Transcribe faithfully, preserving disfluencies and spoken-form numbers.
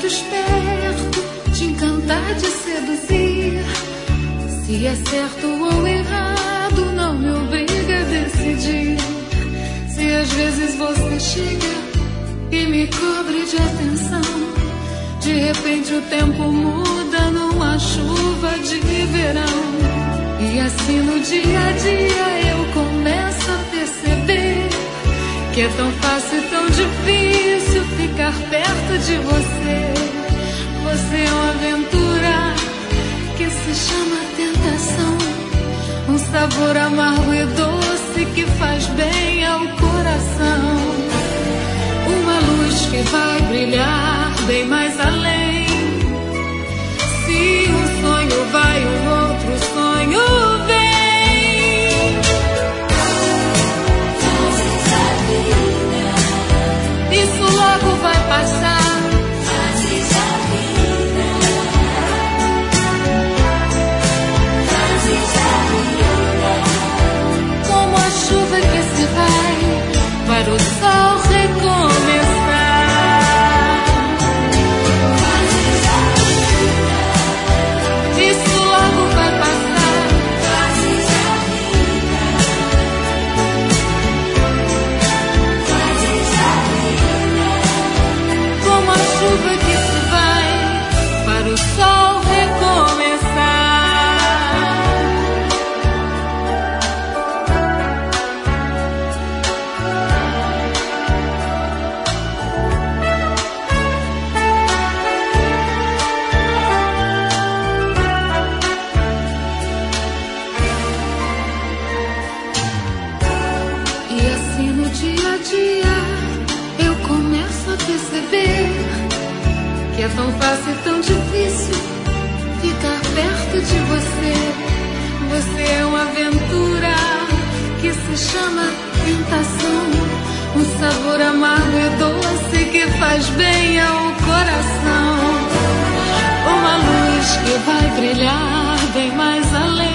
desperto, te encantar, te seduzir. Se é certo ou errado, não me obriga a decidir. Se às vezes você chega e me cobre de atenção, de repente o tempo muda numa chuva de verão. E assim no dia a dia eu começo a perceber que é tão fácil e tão difícil ficar perto de você. Você é uma aventura que se chama tentação, um sabor amargo e doce que faz bem ao coração. Uma luz que vai brilhar bem mais além. Se um sonho vai, um outro sonho vem. Isso logo vai passar. Como a chuva que se vai para o sol recomeçar. Isso logo vai passar. Como a chuva que se vai para o sol recomeçar. E assim no dia a dia eu começo a perceber que é tão fácil e tão difícil ficar perto de você. Você é uma aventura que se chama tentação, um sabor amargo e doce que faz bem ao coração. Uma luz que vai brilhar bem mais além.